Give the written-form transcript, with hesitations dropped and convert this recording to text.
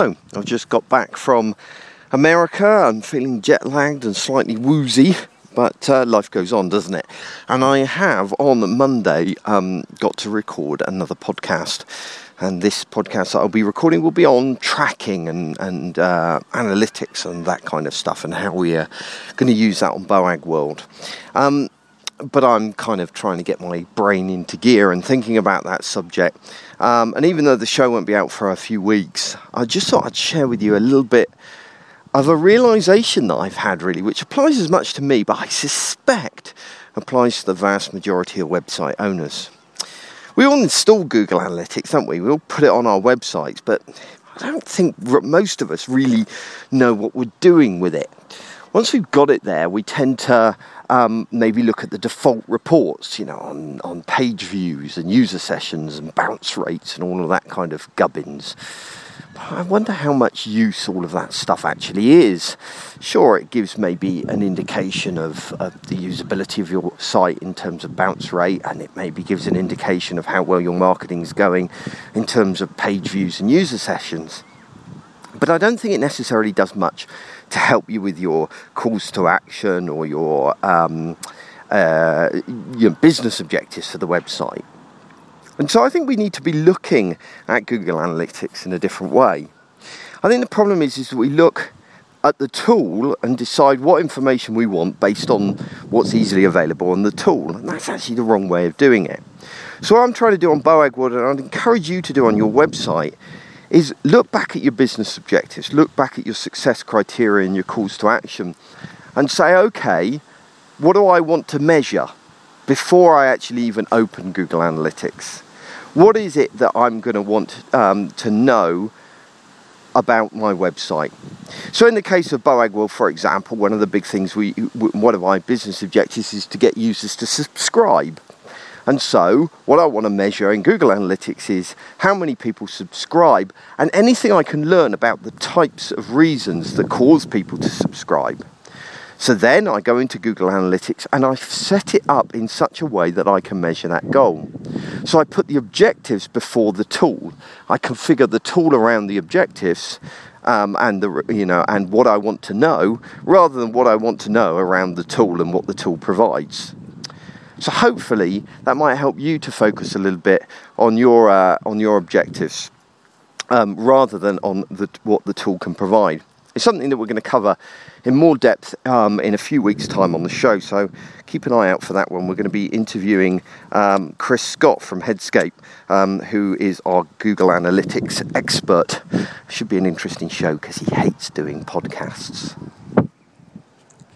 I've just got back from America. I'm feeling jet lagged and slightly woozy, but life goes on, doesn't it? And I have on Monday got to record another podcast. And this podcast that I'll be recording will be on tracking and analytics and that kind of stuff, and how we are going to use that on BOAG World. But I'm kind of trying to get my brain into gear and thinking about that subject. And even though the show won't be out for a few weeks, I just thought I'd share with you a little bit of a realisation that I've had, really, which applies as much to me, but I suspect applies to the vast majority of website owners. We all install Google Analytics, don't we? We all put it on our websites, but I don't think most of us really know what we're doing with it. Once we've got it there, we tend to maybe look at the default reports, on page views and user sessions and bounce rates and all of that kind of gubbins. But I wonder how much use all of that stuff actually is. Sure, it gives maybe an indication of the usability of your site in terms of bounce rate, and it maybe gives an indication of how well your marketing's going in terms of page views and user sessions. But I don't think it necessarily does much to help you with your calls to action or your business objectives for the website. And so I think we need to be looking at Google Analytics in a different way. I think the problem is that we look at the tool and decide what information we want based on what's easily available on the tool. And that's actually the wrong way of doing it. So what I'm trying to do on BOAG World, and I'd encourage you to do on your website, is look back at your business objectives, look back at your success criteria and your calls to action, and say, okay, what do I want to measure before I actually even open Google Analytics? What is it that I'm going to want to know about my website? So in the case of BOAG World, for example, one of the big things, one of my business objectives is to get users to subscribe. And so what I want to measure in Google Analytics is how many people subscribe and anything I can learn about the types of reasons that cause people to subscribe. So then I go into Google Analytics and I set it up in such a way that I can measure that goal. So I put the objectives before the tool. I configure the tool around the objectives and what I want to know, rather than what I want to know around the tool and what the tool provides. So hopefully that might help you to focus a little bit on your objectives rather than on what the tool can provide. It's something that we're going to cover in more depth in a few weeks' time on the show, so keep an eye out for that one. We're going to be interviewing Chris Scott from Headscape, who is our Google Analytics expert. Should be an interesting show because he hates doing podcasts.